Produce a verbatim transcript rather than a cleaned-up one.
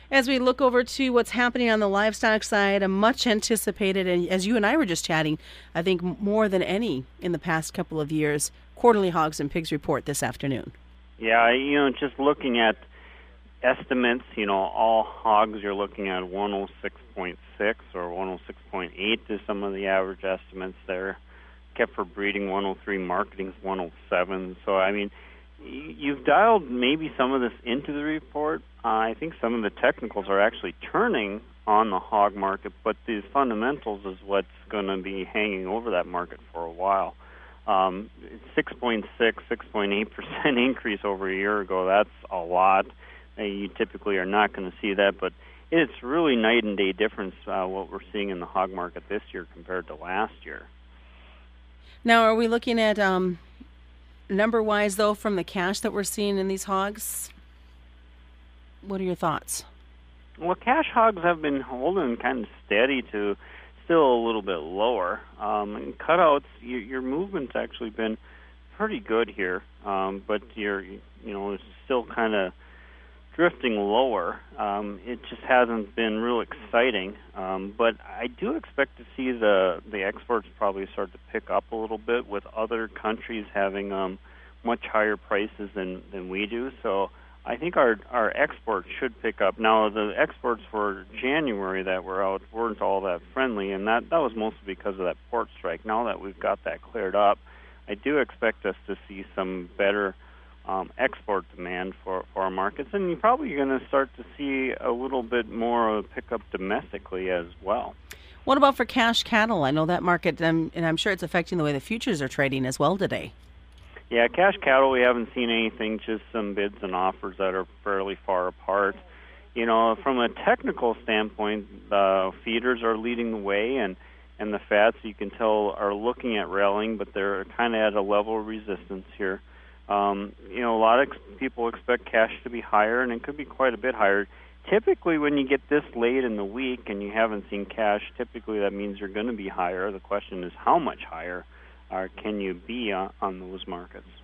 As we look over to what's happening on the livestock side, a much anticipated, and as you and I were just chatting, I think more than any in the past couple of years, quarterly hogs and pigs report this afternoon. Yeah, you know, just looking at estimates, you know, all hogs you're looking at one oh six point six or one oh six point eight is some of the average estimates there. Kept for breeding one oh three, marketing's one oh seven. So, I mean, you've dialed maybe some of this into the report. Uh, I think some of the technicals are actually turning on the hog market, but the fundamentals is what's going to be hanging over that market for a while. Um, six point six, six point eight percent increase over a year ago, that's a lot. Uh, you typically are not going to see that, but it's really night and day difference uh, what we're seeing in the hog market this year compared to last year. Now, are we looking at um, number-wise, though, from the cash that we're seeing in these hogs? What are your thoughts? Well, cash hogs have been holding kind of steady to still a little bit lower. Um, and cutouts, you, your movement's actually been pretty good here, um, but you're, you know, it's still kind of drifting lower. Um, it just hasn't been real exciting, um, but I do expect to see the the exports probably start to pick up a little bit with other countries having um, much higher prices than, than we do. So I think our our exports should pick up. Now, the exports for January that were out weren't all that friendly, and that, that was mostly because of that port strike. Now that we've got that cleared up, I do expect us to see some better um, export demand for, for our markets, and you're probably going to start to see a little bit more of a pickup domestically as well. What about for cash cattle? I know that market, um, and I'm sure it's affecting the way the futures are trading as well today. Yeah, cash cattle, we haven't seen anything, just some bids and offers that are fairly far apart. You know, from a technical standpoint, the feeders are leading the way, and, and the fats, you can tell, are looking at rallying, but they're kind of at a level of resistance here. Um, you know, a lot of people expect cash to be higher, and it could be quite a bit higher. Typically, when you get this late in the week and you haven't seen cash, typically that means you're going to be higher. The question is how much higher uh, can you be on, on those markets?